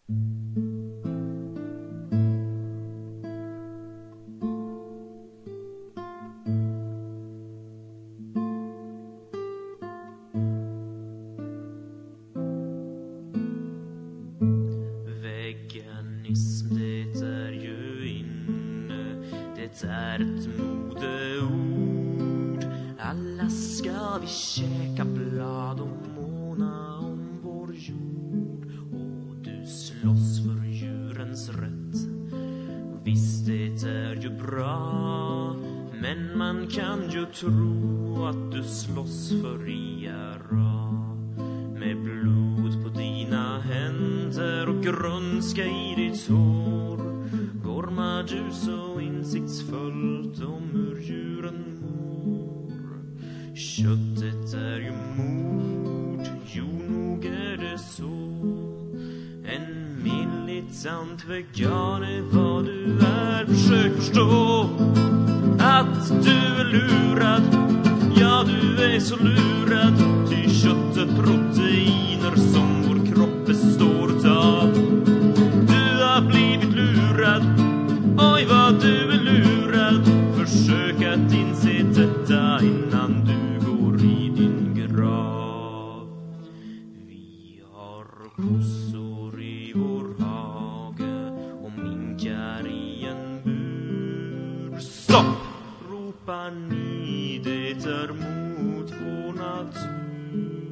Veganism, det är ju inne, det är ett modeord. Alla ska vi käka blad och måna om vår jord. Och du slåss för djurens rätt. Visst, det är ju bra, men man kan ju tro att du slåss för IRA. Med blod på dina händer och grönska i ditt hår gormar du så insiktsfullt om hur djuren mår. Köttet är ju mord, jo nog är det så. En militant vegan är vad du är. Försök förstå att du är lurad. Ja, du är så lurad. Ty köttet proteiner som vår kropp består av. Du har blivit lurad. Oj, vad du är lurad. Försök att inse detta innan du går i din grav. Vi har kossor i vår hage och minkar i en bur. Stopp! Ropar ni, det är mot vår natur.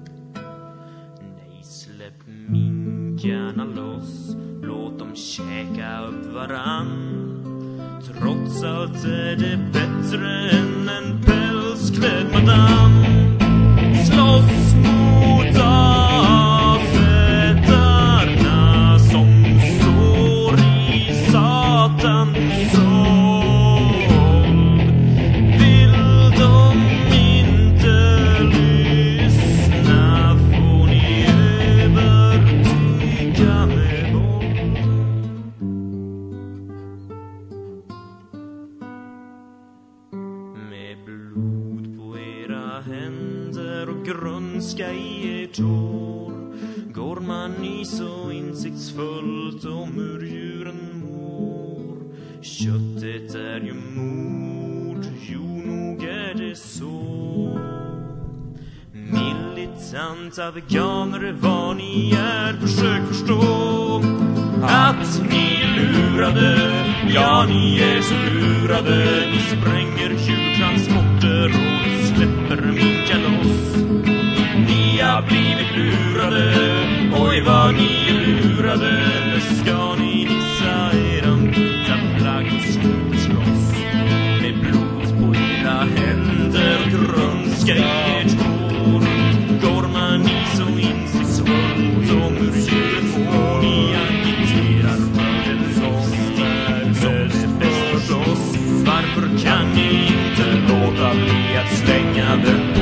Nej, släpp minkarna loss, låt dem käka upp varann. Trots allt är det bättre än en pälsklädd madam. Slåss mot asätarna som står i satans såld. Vill de inte lyssna får ni övertyga med våld. Med blod på era händer och grönska i ert hår går man i så insiktsfullt om hur djuren mår. Köttet är ju mord, jo nog är det så. Militanta veganer är vad ni är. Försök förstå att ni är lurade. Ja, ni är så lurade. Ni spränger djurtransporter och släpper minkar loss. Ni har blivit lurade. Oj, vad ni är lurade. Nu ska ni visa eran vita flagg och slåss. Med blod på era händer och grönska i ert hår gormar ni så insiktsfullt om hur djuren mår. Ni agiterar för en sång som är bäst förstås. Varför kan ni inte låta bli att slänga den